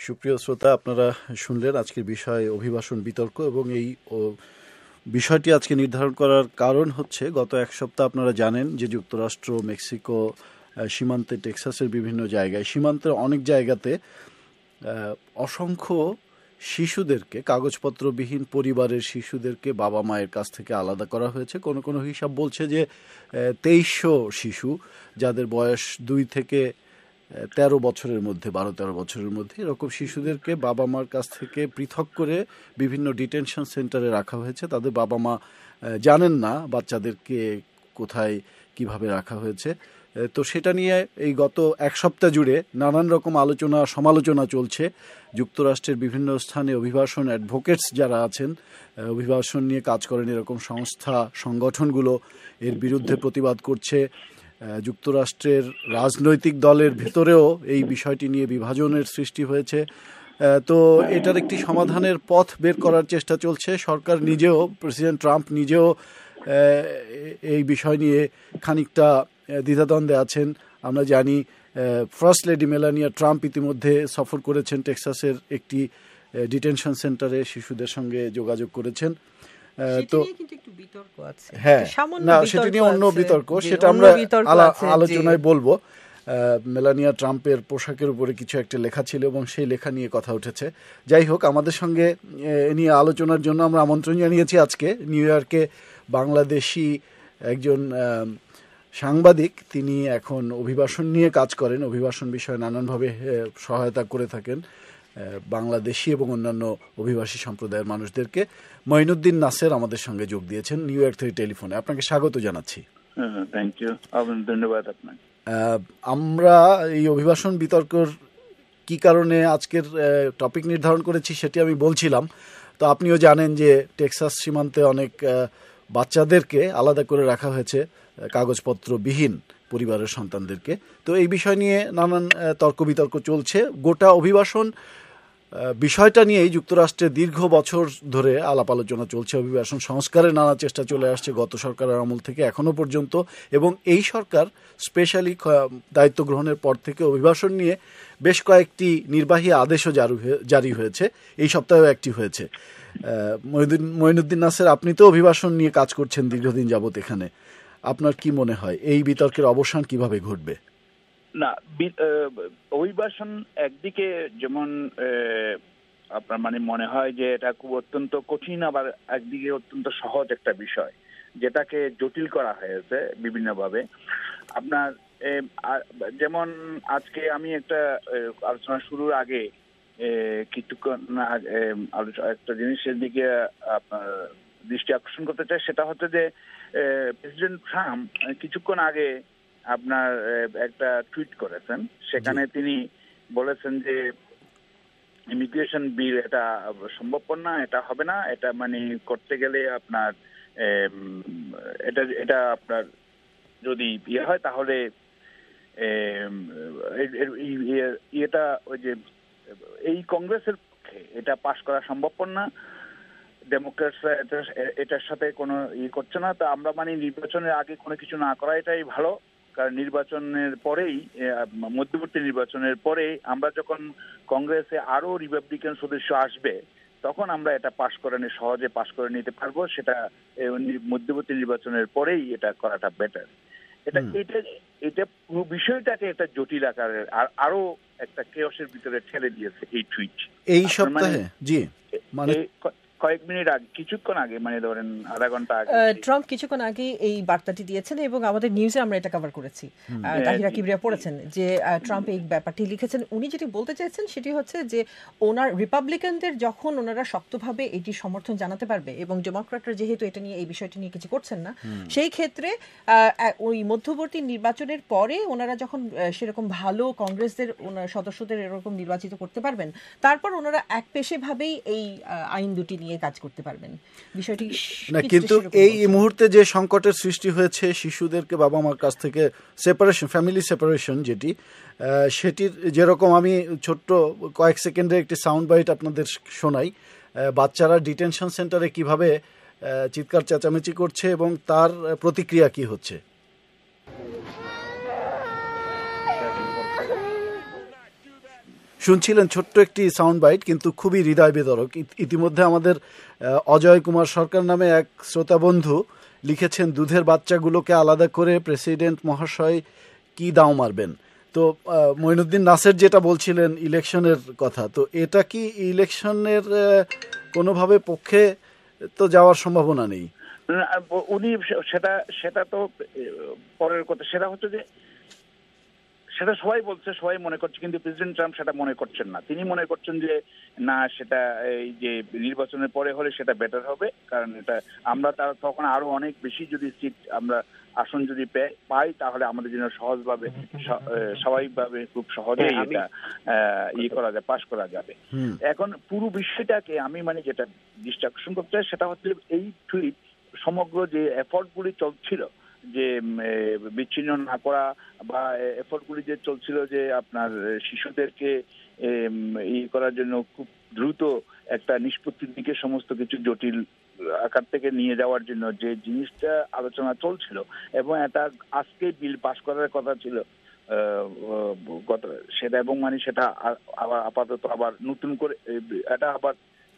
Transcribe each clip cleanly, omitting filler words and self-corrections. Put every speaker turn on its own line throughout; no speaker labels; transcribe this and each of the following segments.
সুপ্রিয় শ্রোতা, আপনারা শুনলেন আজকের বিষয় অভিবাসন বিতর্ক, এবং এই বিষয়টি আজকে নির্ধারণ করার কারণ হচ্ছে গত এক সপ্তাহ আপনারা জানেন যে যুক্তরাষ্ট্র, মেক্সিকো সীমান্তে, টেক্সাসের বিভিন্ন জায়গায়, সীমান্তের অনেক জায়গাতে অসংখ্য শিশুদেরকে, কাগজপত্রবিহীন পরিবারের শিশুদেরকে বাবা মায়ের কাছ থেকে আলাদা করা হয়েছে। কোনো কোনো হিসাব বলছে যে 2300 শিশু, যাদের বয়স 2 থেকে 13 বছরের মধ্যে, 12-13 বছরের মধ্যে, এরকম শিশুদেরকে বাবা মার কাছ থেকে পৃথক করে বিভিন্ন ডিটেনশন সেন্টারে রাখা হয়েছে। তাদের বাবা মা জানেন না বাচ্চাদেরকে কোথায় কিভাবে রাখা হয়েছে। তো সেটা নিয়ে এই গত এক সপ্তাহ জুড়ে নানান রকম আলোচনা সমালোচনা চলছে। যুক্তরাষ্ট্রের বিভিন্ন স্থানে অভিবাসন অ্যাডভোকেটস যারা আছেন, অভিবাসন নিয়ে কাজ করেন এরকম সংস্থা, সংগঠনগুলো এর বিরুদ্ধে প্রতিবাদ করছে। যুক্তরাষ্ট্রের রাজনৈতিক দলের ভেতরেও এই বিষয়টি নিয়ে বিভাজনের সৃষ্টি হয়েছে। তো এটার একটি সমাধানের পথ বের করার চেষ্টা চলছে। সরকার নিজেও, প্রেসিডেন্ট ট্রাম্প নিজেও এই বিষয় নিয়ে খানিকটা দ্বিধাদ্বন্দ্বে আছেন। আমরা জানি ফার্স্ট লেডি মেলানিয়া ট্রাম্প ইতিমধ্যে সফর করেছেন টেক্সাসের একটি ডিটেনশন সেন্টারে, শিশুদের সঙ্গে যোগাযোগ করেছেন। তো হ্যাঁ, না, সেটি নিয়ে অন্য বিতর্ক, সেটা আমরা আলোচনায় বলবো। মেলানিয়া ট্রাম্পের পোশাকের উপরে কিছু একটা লেখা ছিল এবং সেই লেখা নিয়ে কথা উঠেছে। যাই হোক, আমাদের সঙ্গে এ নিয়ে আলোচনার জন্য আমরা আমন্ত্রণ জানিয়েছি আজকে নিউ ইয়র্কে বাংলাদেশি একজন সাংবাদিক। তিনি এখন অভিবাসন নিয়ে কাজ করেন, অভিবাসন বিষয়ে নানানভাবে সহায়তা করে থাকেন বাংলাদেশি এবং অন্যান্য অভিবাসী সম্প্রদায়ের মানুষদেরকে। মঈনুদ্দিন নাসের আমাদের সঙ্গে যোগ দিয়েছেন নিউ ইয়র্ক থেকে টেলিফোনে। আপনাকে স্বাগত জানাচ্ছি।
থ্যাংক ইউ, ধন্যবাদ আপনাকে।
আমরা এই অভিবাসন বিতর্কর কি কারণে আজকের টপিক নির্ধারণ করেছি সেটি আমি বলছিলাম। তো আপনিও জানেন যে টেক্সাস সীমান্তে অনেক বাচ্চাদেরকে আলাদা করে রাখা হয়েছে, কাগজপত্রবিহীন পরিবারের সন্তানদেরকে। তো এই বিষয় নিয়ে নানান তর্ক বিতর্ক চলছে। গোটা অভিবাসন বিষয়টা নিয়েই যুক্তরাষ্ট্রে দীর্ঘ বছর ধরে আলাপ আলোচনা চলছে। অভিবাসন সংস্কারের নানা চেষ্টা চলে আসছে গত সরকারের আমল থেকে এখনো পর্যন্ত, এবং এই সরকার স্পেশালি দায়িত্ব গ্রহণের পর থেকে অভিবাসন নিয়ে বেশ কয়েকটি নির্বাহী আদেশও জারি হয়েছে। এই সপ্তাহেও একটি হয়েছে। মঈনুদ্দিন নাসের, আপনি তো অভিবাসন নিয়ে কাজ করছেন দীর্ঘদিন যাবত এখানে। আপনার কি মনে হয় এই বিতর্কের অবসান কিভাবে ঘটবে?
না, অভিবাসন একদিকে যেমন আপনার মনে হয় যে এটা খুব অত্যন্ত কঠিন, আবার একদিকে অত্যন্ত সহজ একটা বিষয়, যেটাকে জটিল করা হয়েছে বিভিন্নভাবে। আপনার যেমন আজকে আমি একটা আলোচনা শুরুর আগে কিছুক্ষণ একটা জিনিসের দিকে আপনার দৃষ্টি আকর্ষণ করতে চাই। সেটা হচ্ছে যে প্রেসিডেন্ট ট্রাম্প কিছুক্ষণ আগে আপনার একটা টুইট করেছেন। সেখানে তিনি বলেছেন যে ইমিগ্রেশন বিল এটা সম্ভবপর না, এটা হবে না, এটা করতে গেলে আপনার এটা আপনার যদি ইয়ে হয় তাহলে এটা ওই যে এই কংগ্রেসের পক্ষে এটা পাশ করা সম্ভবপর না, ডেমোক্রেটসরা এটার সাথে কোনো করছে না। তা আমরা নির্বাচনের আগে কোনো কিছু না করা এটাই ভালো, কারণ নির্বাচনের পরেই, মধ্যবর্তী নির্বাচনের পরে আমরা যখন কংগ্রেসে আরো রিপাবলিকান সদস্য আসবে তখন আমরা এটা সহজে পাশ করে নিতে পারবো। সেটা মধ্যবর্তী নির্বাচনের পরেই এটা করাটা বেটার। এটা পুরো বিষয়টাকে একটা জটিল আকারের আরো একটা কেওসের ভিতরে ঠেলে দিয়েছে এই টুইট
এই সপ্তাহে। জি,
কয়েক মিনিট আগে, কিছুক্ষণ আগে, ধরেন আধা ঘন্টা আগে
ট্রাম্প কিছুক্ষণ আগে এই বার্তাটি দিয়েছেন এবং আমাদের নিউজে আমরা এটা কভার করেছি। তাহিরা কিবরিয়া পড়েছেন যে ট্রাম্প এই ব্যাপারটি লিখেছেন। উনি যেটি বলতে চাইছেন সেটি হচ্ছে যে ওনার রিপাবলিকানদের যখন ওনারা শক্তভাবে এটি সমর্থন জানাতে পারবে এবং ডেমোক্র্যাটরা যেহেতু এটা নিয়ে এই বিষয়টি নিয়ে কিছু করছেন না, সেই ক্ষেত্রে ওই মধ্যবর্তী নির্বাচনের পরে ওনারা যখন সেরকম ভালো কংগ্রেসদের সদস্যদের এরকম নির্বাচিত করতে পারবেন, তারপর ওনারা একপেশেভাবেই এই আইন দুটি নিয়ে কাজ করতে পারবেন। বিষয়টি
না, কিন্তু এই মুহূর্তে যে সংকটের সৃষ্টি হয়েছে শিশুদেরকে বাবা মার কাছ থেকে সেপারেশন, ফ্যামিলি সেপারেশন, সেটির যেরকম আমি ছোট্ট কয়েক সেকেন্ডের একটি সাউন্ড বাইট আপনাদের শোনাই। বাচ্চারা ডিটেনশন সেন্টারে কিভাবে চিৎকার চেঁচামেচি করছে এবং তার প্রতিক্রিয়া কি হচ্ছে। শুনছিলেন ছোট্ট একটি সাউন্ড বাইট, কিন্তু খুবই হৃদয় বিদারক। ইতিমধ্যে আমাদের অজয় কুমার সরকার নামে এক শ্রোতা বন্ধু লিখেছেন, দুধের বাচ্চাগুলোকে আলাদা করে প্রেসিডেন্ট মহাশয় কি দাও মারবেন। তো মঈনুদ্দিন নাসের যেটা বলছিলেন ইলেকশনের কথা, তো এটা কি ইলেকশনের কোনোভাবে পক্ষে তো যাওয়ার সম্ভাবনা নেই?
উনি সেটা তো পরের কথা। সেটা হচ্ছে যে সেটা সবাই বলছে, সবাই মনে করছে, কিন্তু প্রেসিডেন্ট ট্রাম্প সেটা মনে করছেন না। তিনি মনে করছেন যে না, সেটা এই যে নির্বাচনের পরে হলে সেটা বেটার হবে, কারণ এটা আমরা তখন আরো অনেক বেশি যদি সিট আমরা আসন যদি পাই তাহলে আমাদের জন্য সহজভাবে স্বাভাবিকভাবে খুব সহজেই এটা করা যায়, পাশ করা যাবে। এখন পুরো বিষয়টাকে আমি যেটা দৃষ্টি আকর্ষণ করতে চাই সেটা হচ্ছে এই টুইট সমগ্র যে এফোর্ট গুলি চলছিল যে বিচ্ছিন্ন না করা বা এফোর্ট গুলি যে চলছিল যে আপনার শিশুদেরকে করার জন্য খুব দ্রুত একটা নিষ্পত্তির দিকে সমস্ত কিছু জটিল আকার থেকে নিয়ে যাওয়ার জন্য যে জিনিসটা আলোচনা চলছিল, এবং এটা আজকে বিল পাস করার কথা ছিল সেটা, এবং সেটা আবার আপাতত আবার নতুন করে এটা আবার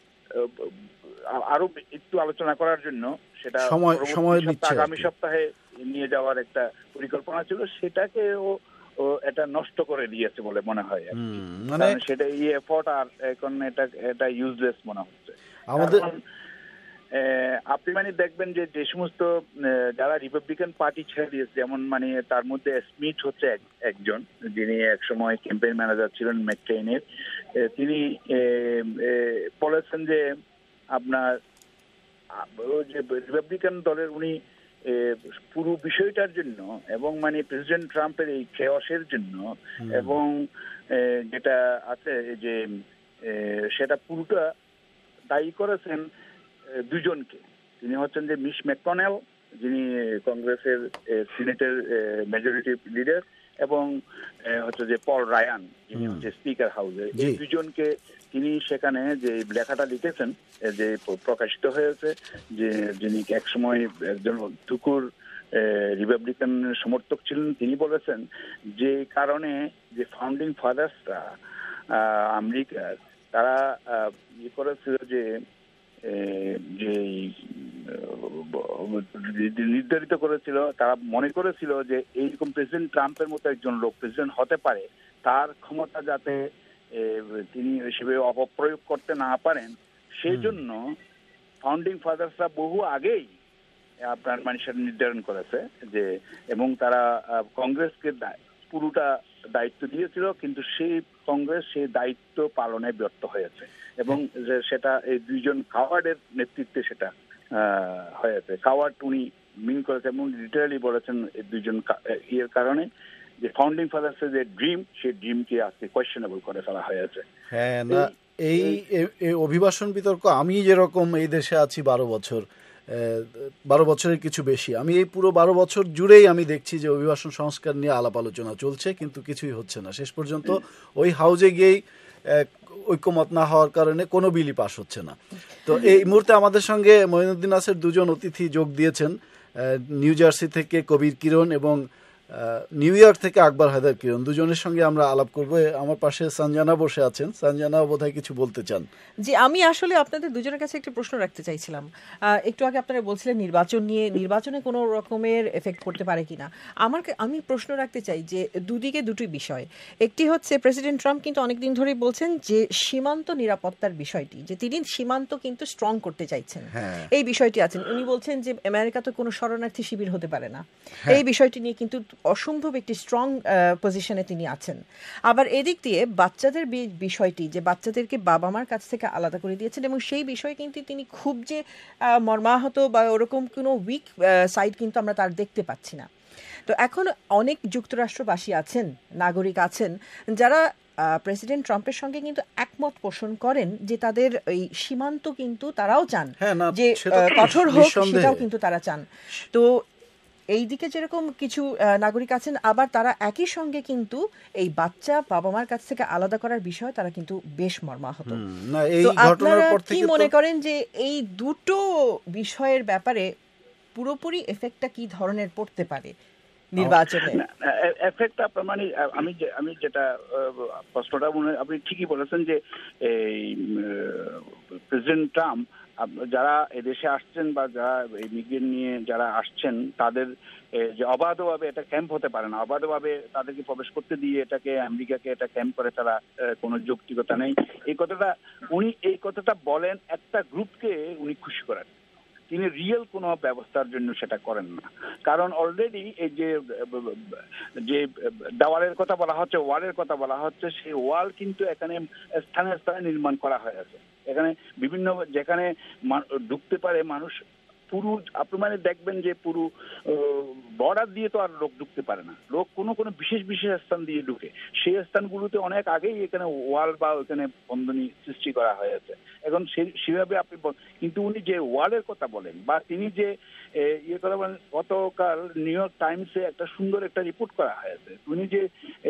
আরো একটু আলোচনা করার জন্য সেটা আগামী সপ্তাহে নিয়ে যাওয়ার একটা পরিকল্পনা ছিল, সেটাকে ও এটা নষ্ট করে দিয়েছে বলে মনে হয়। সেটা এই এফোর্ট আর এখন এটা ইউজলেস মনে হচ্ছে আমাদের। আপনি দেখবেন যে সমস্ত যারা রিপাবলিকান পার্টি ছেড়ে দিয়েছে, যেমন তার মধ্যে স্মিথ হচ্ছে একজন, যিনি একসময় ক্যাম্পেইন ম্যানেজার ছিলেন ম্যাককেইনের। তিনি বলেছেন যে আপনার যে রিপাবলিকান দলের উনি পুরো বিষয়টার জন্য এবং প্রেসিডেন্ট ট্রাম্পের এই কেওসের জন্য এবং যেটা আছে যে সেটা পুরোটা দায়ী করেছেন দুজনকে। তিনি হচ্ছেন যে মিশ ম্যাককনেল, যিনি কংগ্রেসের সিনেটের মেজরিটি লিডার, এবং হচ্ছে যে পল রায়ান, যিনি হচ্ছে স্পিকার হাউসের। এই দুজনকে তিনি সেখানে যে লেখাটা লিখেছেন, যে প্রকাশিত হয়েছে, যে যিনি একসময় একজন টুকুর রিপাবলিকান সমর্থক ছিলেন, তিনি বলেছেন যে কারণে যে ফাউন্ডিং ফাদার্সরা আমেরিকার তারা করেছিল যে নির্ধারিত করেছিল, তারা মনে করেছিল যে এইরকম প্রেসিডেন্ট ট্রাম্পের মতো একজন লোক প্রেসিডেন্ট হতে পারে, তার ক্ষমতা যাতে তিনি হিসেবে অপপ্রয়োগ করতে না পারেন, সেই জন্য ফাউন্ডিং ফাদার্সরা বহু আগেই আপনার সেটা নির্ধারণ করেছে যে, এবং তারা কংগ্রেসকে পুরোটা দায়িত্ব দিয়েছিল, কিন্তু সেই কংগ্রেস সেই দায়িত্ব পালনে ব্যর্থ হয়েছে, এবং সেটা এই দুইজন কাওয়ার্ডের নেতৃত্বে সেটা হয়েছে। কাওয়ার্ড উনি মিন করেছে এবং লিটারালি বলেছেন এই দুইজন ইয়ের কারণে যে ফাউন্ডিং ফাদার্সের যে ড্রিম, সেই ড্রিমকে আজকে কোয়েশ্চেনেবল করে ফেলা হয়েছে।
হ্যাঁ, না এই অভিবাসন বিতর্ক, আমি যেরকম এই দেশে আছি 12 বছরের কিছু বেশি, আমি এই পুরো 12 বছর জুড়েই আমি দেখছি যে অভিবাসন সংস্কার নিয়ে আলাপ আলোচনা চলছে, কিন্তু কিছুই হচ্ছে না। শেষ পর্যন্ত ওই হাউজে গিয়েই ঐক্যমত না হওয়ার কারণে কোনো বিলই পাস হচ্ছে না। তো এই মুহূর্তে আমাদের সঙ্গে মঈনুদ্দিন নাসের দুজন অতিথি যোগ দিয়েছেন, নিউ জার্সি থেকে কবির কিরণ এবং নিউ ইয়র্ক থেকে আকবর হায়দার কিরণ। দুজনের সঙ্গে আমরা আলাপ করব। আমার পাশে সঞ্জনা বসে আছেন। সঞ্জনা বোধহয় কিছু বলতে চান।
জি, আমি আসলে আপনাদের দুজনের কাছে একটি প্রশ্ন রাখতে চাইছিলাম। একটু আগে আপনারা বলছিলেন নির্বাচন নিয়ে, নির্বাচনে কোনো রকমের এফেক্ট করতে পারে কিনা। আমি প্রশ্ন রাখতে চাই যে দুদিকে দুটি বিষয়। একটি হচ্ছে প্রেসিডেন্ট ট্রাম্প কিন্তু অনেকদিন ধরেই বলছেন যে সীমান্ত নিরাপত্তার বিষয়টি, যে তিনি সীমান্ত কিন্তু স্ট্রং করতে চাইছেন, এই বিষয়টি আছেন। উনি বলছেন যে আমেরিকা তো কোনো শরণার্থী শিবির হতে পারে না, এই বিষয়টি নিয়ে কিন্তু অসম্ভব একটি স্ট্রং পজিশনে তিনি আছেন। আবার এদিক দিয়ে বাচ্চাদের বিষয়টি, যে বাচ্চাদেরকে বাবা মার কাছ থেকে আলাদা করে দিয়েছেন, এবং সেই বিষয়ে কিন্তু তিনি খুব যে মর্মাহত বা ওরকম কোনো উইক সাইড কিন্তু আমরা তার দেখতে পাচ্ছি না। তো এখন অনেক যুক্তরাষ্ট্রবাসী আছেন, নাগরিক আছেন, যারা প্রেসিডেন্ট ট্রাম্পের সঙ্গে কিন্তু একমত পোষণ করেন যে তাদের এই সীমান্ত কিন্তু তারাও চান যে কঠোর হোক, সেটাও কিন্তু তারা চান। তো এই দিকে যেরকম কিছু নাগরিক আছেন, আবার তারা একই সঙ্গে কিন্তু এই বাচ্চা বাবা মার কাছ থেকে আলাদা করার বিষয় তারা কিন্তু বেশ মর্মাহত। তো আপনারা কি মনে করেন যে এই দুটো বিষয়ের ব্যাপারে পুরোপুরি এফেক্টটা কি ধরনের পড়তে পারে? নির্বাচনে
এফেক্ট আপনার মানে আমি যেটা প্রশ্নটা আপনি ঠিকই বলেছেন যে এই প্রেসিডেন্ট ট্রাম্প যারা এদেশে আসছেন বা যারা ইমিগ্রেন্ট নিয়ে যারা আসছেন তাদের যে অবাধভাবে এটা ক্যাম্প হতে পারে না, অবাধভাবে তাদেরকে প্রবেশ করতে দিয়ে এটাকে আমেরিকাকে এটা ক্যাম্প করে তারা কোনো যৌক্তিকতা নেই, এই কথাটা বলেন একটা গ্রুপকে উনি খুশি করেন। তিনি রিয়েল কোনো ব্যবস্থার জন্য সেটা করেন না, কারণ অলরেডি এই যে দেওয়ালের কথা বলা হচ্ছে, ওয়ালের কথা বলা হচ্ছে, সেই ওয়াল কিন্তু এখানে স্থানে স্থানে নির্মাণ করা হয়েছে। এখানে বিভিন্ন যেখানে ঢুকতে পারে মানুষ, পুরো আপনি মানে দেখবেন যে পুরো বর্ডার দিয়ে তো আর লোক ঢুকতে পারে না, লোক কোনো বিশেষ স্থান দিয়ে ঢুকে, সেই স্থানগুলোতে অনেক আগেই এখানে ওয়াল বা ওখানে বন্ধনী সৃষ্টি করা হয়েছে। এখন সেভাবে আপনি কিন্তু উনি যে ওয়ালের কথা বলেন বা তিনি যে ইয়ে কথা বলেন, গতকাল নিউ ইয়র্ক টাইমসে একটা সুন্দর একটা রিপোর্ট করা হয়েছে, উনি যে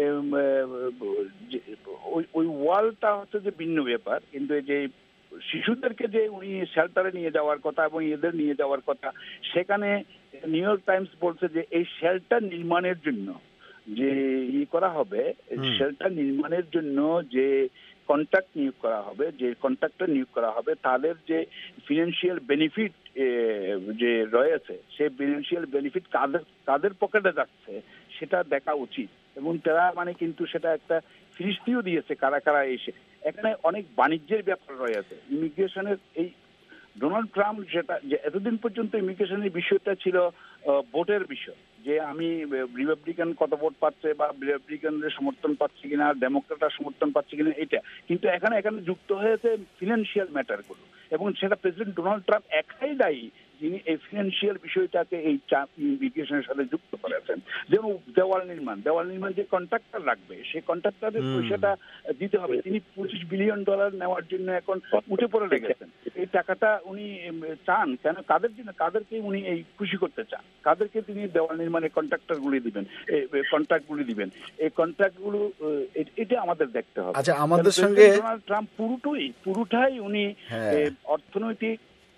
ওই ওয়ালটা হচ্ছে যে ভিন্ন ব্যাপার, কিন্তু যে শিশুদেরকে যে উনি শেল্টারে নিয়ে যাওয়ার কথা এবং এদের নিয়ে যাওয়ার কথা, সেখানে নিউ ইয়র্ক টাইমস বলছে যে এই শেল্টার নির্মাণের জন্য যে করা হবে, শেল্টার নির্মাণের জন্য যে কন্ট্রাক্ট নিয়োগ করা হবে, যে কন্ট্রাক্টর নিয়োগ করা হবে, তাদের যে ফিনান্সিয়াল বেনিফিট যে রয়েছে, সেই ফিনান্সিয়াল বেনিফিট কাদের পকেটে যাচ্ছে সেটা দেখা উচিত। এবং তারা মানে কিন্তু সেটা একটা ফিরিস্তিও দিয়েছে কারা কারা এসে। এখানে অনেক বাণিজ্যের ব্যাপার রয়েছে ইমিগ্রেশনের। এই ডোনাল্ড ট্রাম্প যে এতদিন পর্যন্ত ইমিগ্রেশনের বিষয়টা ছিল ভোটের বিষয়, যে আমি রিপাবলিকান কত ভোট পাচ্ছে বা রিপাবলিকানদের সমর্থন পাচ্ছে কিনা, ডেমোক্রেটরা সমর্থন পাচ্ছে কিনা, এটা কিন্তু এখানে যুক্ত হয়েছে ফিনান্সিয়াল ম্যাটারগুলো, এবং সেটা প্রেসিডেন্ট ডোনাল্ড ট্রাম্প একাই দায়ী যিনি এই ফিনান্সিয়াল বিষয়টাকে এই ইমিগ্রেশনের সাথে যুক্ত করেছেন। যেমন দেওয়াল নির্মাণ যে কন্ট্রাক্টর রাখবে, সেই কন্ট্রাক্টরের পয়সাটা দিতে হবে। তিনি $25 বিলিয়ন নেওয়ার জন্য এখন উঠে পড়ে লেগেছেন। এই টাকাটা উনি চান কেন? কাদের জন্য? কাদেরকে উনি এই খুশি করতে চান? কাদেরকে তিনি দেওয়াল নির্মাণের কন্ট্রাক্টরগুলি দিবেন, কন্ট্রাক্টগুলি দিবেন? এই কন্ট্রাক্টগুলো এটা আমাদের দেখতে হবে।
আচ্ছা, আমাদের সঙ্গে
ডোনাল্ড ট্রাম্প পুরোটাই উনি অর্থনৈতিক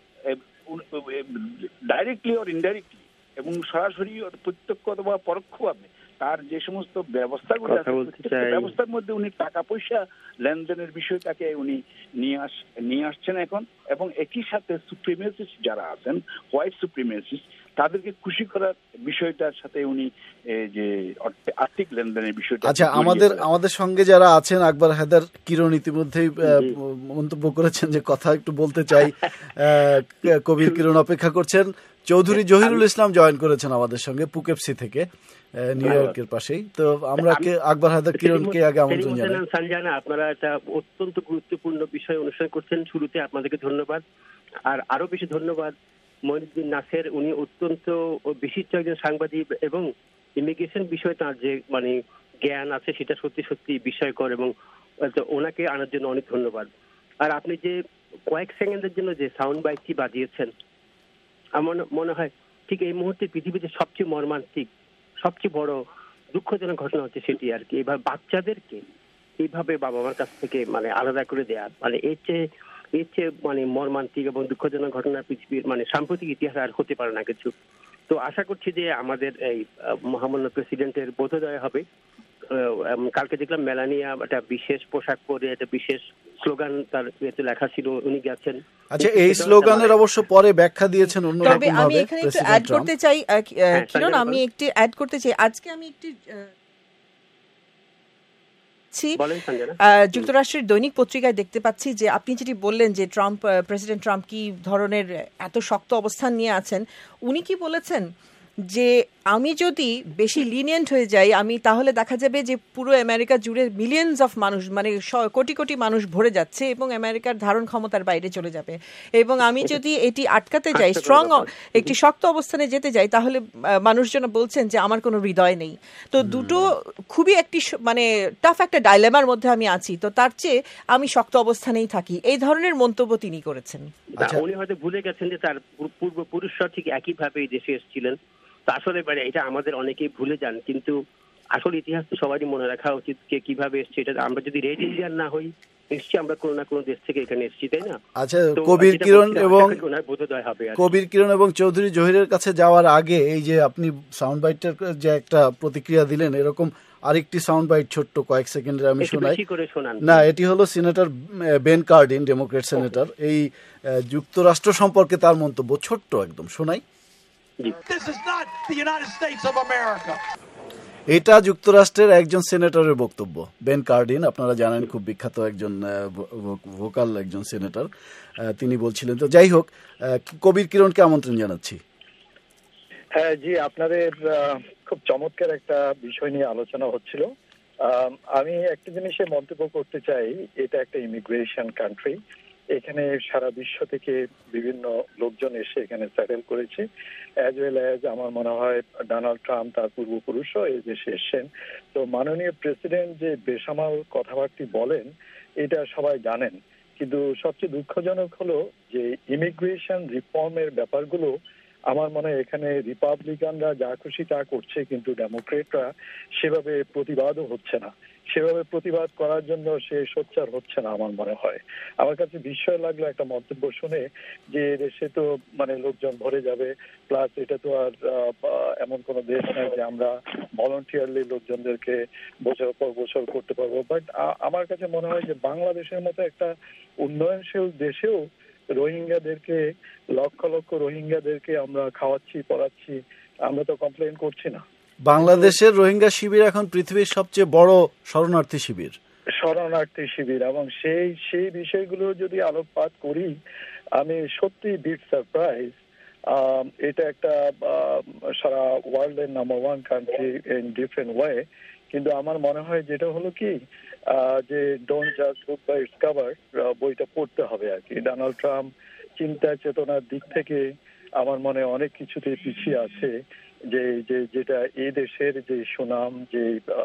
ডাইরেক্টলি অর ইনডাইরেক্টলি এবং সরাসরি প্রত্যক্ষ অথবা পরোক্ষভাবে তার যে সমস্ত ব্যবস্থাগুলো আছে, ব্যবস্থার মধ্যে উনি টাকা পয়সা লেনদেনের বিষয়টাকে উনি নিয়ে আসছেন এখন। এবং একই সাথে সুপ্রিমেসিস্ট যারা আছেন, হোয়াইট সুপ্রিমেসিস্ট, তাদেরকে খুশি করার বিষয়টার সাথে উনি যে আর্থিক লেনদেনের বিষয়টা।
আচ্ছা, আমাদের সঙ্গে যারা আছেন, আকবর হায়দার কিরণ ইতিমধ্যেই মন্তব্য করেছেন যে কথা একটু বলতে চাই। কবির কিরণ অপেক্ষা করছেন। চৌধুরী জহিরুল ইসলাম জয়েন করেছেন আমাদের সঙ্গে পুকেপসি থেকে, নিউ ইয়র্কের পাশেই। তো আমরা আকবর হায়দার কিরণকে আগে আমন্ত্রণ জানাই।
সঞ্জনা, আপনারা একটা অত্যন্ত গুরুত্বপূর্ণ বিষয় অনুষ্ঠান করছেন, শুরুতে আপনাদেরকে ধন্যবাদ। আর আরো বেশি ধন্যবাদ মঈনুদ্দিন নাসের, উনি অত্যন্ত বিশিষ্ট একজন সাংবাদিক এবং ইমিগ্রেশন বিষয়ে তার যে মানে জ্ঞান আছে সেটা সত্যি সত্যি বিস্ময়কর, এবং ওনাকে আনার জন্য অনেক ধন্যবাদ। আর আপনি যে কয়েক সেকেন্ডের জন্য যে সাউন্ড বাইটটি বাজিয়েছেন, আমার মনে হয় ঠিক এই মুহূর্তে পৃথিবীতে সবচেয়ে মর্মান্তিক, সবচেয়ে বড় দুঃখজনক ঘটনা হচ্ছে সেটি আর কি। এবার বাচ্চাদেরকে এইভাবে বাবা মার কাছ থেকে মানে আলাদা করে দেয়া, মানে এর চেয়ে মানে মর্মান্তিক এবং দুঃখজনক ঘটনা পৃথিবীর মানে সাম্প্রতিক ইতিহাসে আর হতে পারে না কিছু। তো আশা করছি যে আমাদের এই মহামান্য প্রেসিডেন্টের বোধোদয় হবে। কালকে দেখলাম মেলানিয়া একটা বিশেষ পোশাক পরে একটা বিশেষ স্লোগান তার লেখা ছিল, উনি গেছেন।
আচ্ছা, এই স্লোগানের অবশ্য পরে ব্যাখ্যা দিয়েছেন অন্যরকম ভাবে।
তবে আমি এখানে একটু অ্যাড করতে চাই কিরণ, আমি একটু অ্যাড করতে চাই। আজকে আমি একটু যুক্তরাষ্ট্রের দৈনিক পত্রিকায় দেখতে পাচ্ছি যে আপনি যেটি বললেন যে প্রেসিডেন্ট ট্রাম্প কি ধরনের এত শক্ত অবস্থান নিয়ে আছেন, উনি কি বলেছেন যে আমি যদি বেশি লিনিয়েন্ট হয়ে যাই তাহলে দেখা যাবে যে পুরো আমেরিকা জুড়ে মিলিয়নস অফ মানুষ, মানে কোটি কোটি মানুষ ভরে যাচ্ছে এবং আমেরিকার ধারণ ক্ষমতার বাইরে চলে যাবে। এবং আমি যদি এটি আটকাতে যাই, একটি শক্ত অবস্থানে যেতে যাই, তাহলে মানুষজন বলছেন যে আমার কোনো হৃদয় নেই। তো দুটো খুবই একটি মানে টাফ একটা ডাইলেমার মধ্যে আমি আছি, তো তার চেয়ে আমি শক্ত অবস্থানেই থাকি, এই ধরনের মন্তব্য তিনি করেছেন।
উনি হয়তো ভুলে গেছেন যে তার পূর্বপুরুষরা ঠিক একইভাবে এই দেশে এসেছিলেন। আসলে এটা আমাদের অনেকেই ভুলে যান, কিন্তু আসলে ইতিহাস তো সবারই মনে রাখা উচিত কে কিভাবে এসছে। এটা আমরা যদি রেড ইন্ডিয়ান না হই, নিশ্চয়ই আমরা কোনো না কোনো দেশ থেকে এখানে এসেছি, তাই না?
আচ্ছা, কবির কিরণ এবং চৌধুরী জহিরের কাছে যাওয়ার আগে এই যে আপনি সাউন্ড বাইটের যে একটা প্রতিক্রিয়া দিলেন, এরকম আরেকটি সাউন্ড বাইট ছোট্ট কয়েক সেকেন্ডের আমি শোনাই। না, এটি হলো senator Ben Cardin, Democrat senator. এই যুক্তরাষ্ট্র সম্পর্কে তার মন্তব্য ছোট্ট একদম শোনাই। এটা যুক্তরাষ্ট্রের একজন সেনেটরের বক্তব্য, বেন কার্ডিন, আপনারা জানেন খুব বিখ্যাত একজন ভোকাল একজন সেনেটর, তিনি বলছিলেন। তো যাই হোক, কবির কিরণকে আমন্ত্রণ জানাচ্ছি।
হ্যাঁ জি, আপনাদের খুব চমৎকার একটা বিষয় নিয়ে আলোচনা হচ্ছিল। আমি একটা জিনিসে মন্তব্য করতে চাই, এটা একটা ইমিগ্রেশন কান্ট্রি। এখানে সারা বিশ্ব থেকে বিভিন্ন লোকজন এসে এখানে সেটেল করেছে, অ্যাজ ওয়েল অ্যাজ আমার মনে হয় ডোনাল্ড ট্রাম্প তার পূর্বপুরুষও এই দেশে এসছেন। তো মাননীয় প্রেসিডেন্ট যে বেসামাল কথাবার্তা বলেন এটা সবাই জানেন, কিন্তু সবচেয়ে দুঃখজনক হলো যে ইমিগ্রেশন রিফর্মের ব্যাপারগুলো আমার মনে হয় এখানে রিপাবলিকানরা যা খুশি তা করছে, কিন্তু ডেমোক্রেটরা সেভাবে প্রতিবাদও হচ্ছে না, সেভাবে প্রতিবাদ করার জন্য সে সোচ্চার হচ্ছে না আমার মনে হয়। আমার কাছে বিস্ময় লাগলো একটা মন্তব্য শুনে যে দেশে তো মানে লোকজন ভরে যাবে, প্লাস এটা তো আর এমন কোনো দেশ নয় যে আমরা ভলান্টিয়ারলি লোকজনদেরকে বছর পর বছর করতে পারবো। বাট আমার কাছে মনে হয় যে বাংলাদেশের মতো একটা উন্নয়নশীল দেশেও রোহিঙ্গাদেরকে, লক্ষ লক্ষ রোহিঙ্গাদেরকে আমরা খাওয়াচ্ছি, পড়াচ্ছি, আমরা তো কমপ্লেন করছি না।
বাংলাদেশের রোহিঙ্গা শিবির এখন পৃথিবীর সবচেয়ে বড় শরণার্থী শিবির, এবং সেই বিষয়গুলো যদি আলোকপাত করি, আমি সত্যি বিট সারপ্রাইজ। এটা একটা সারা ওয়ার্ল্ডের number 1 country in different way, কিন্তু আমার মনে হয় যেটা হলো কি যে don't just book by its cover, বইটা পড়তে হবে আর কি। ডোনাল্ড ট্রাম্প চিন্তা চেতনার দিক থেকে আমার মনে অনেক কিছুতে পিছিয়ে আছে, যেটা এই দেশের যে সুনাম, যে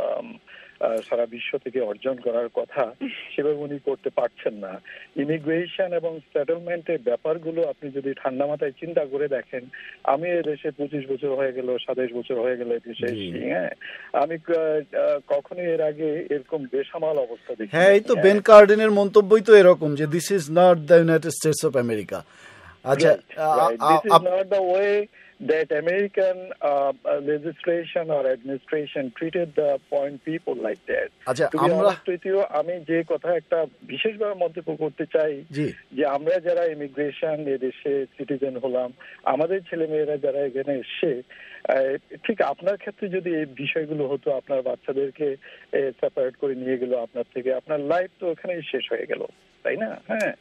সারা বিশ্ব থেকে অর্জন করার কথা, সেভাবে উনি করতে পারছেন না। ইমিগ্রেশন এবং সেটেলমেন্টের ব্যাপারগুলো আপনি যদি ঠান্ডা মাথায় চিন্তা করে দেখেন, আমি এই দেশে 25 বছর হয়ে গেল, 27 বছর হয়ে গেল এই দেশে এসেছি, হ্যাঁ, আমি কখনোই এর আগে এরকম বেসামাল অবস্থা দেখি। হ্যাঁ, এই তো বেন কার্ডিনের মন্তব্যই তো এরকম যে this is not the United States of America. আচ্ছা,
this is not the way that American legislation or administration treated the point people like that.
আচ্ছা,
আমি যে কথা একটা বিশেষভাবে মন্তব্য করতে চাই যে আমরা যারা ইমিগ্রেশন এদেশে সিটিজেন হলাম, আমাদের ছেলেমেয়েরা যারা এখানে এসে, ঠিক আপনার ক্ষেত্রে যদি এই বিষয়গুলো হতো, আপনার বাচ্চাদেরকে সেপারেট করে নিয়ে গেল আপনার থেকে, আপনার লাইফ তো ওখানেই শেষ হয়ে গেল, তাই না? হ্যাঁ,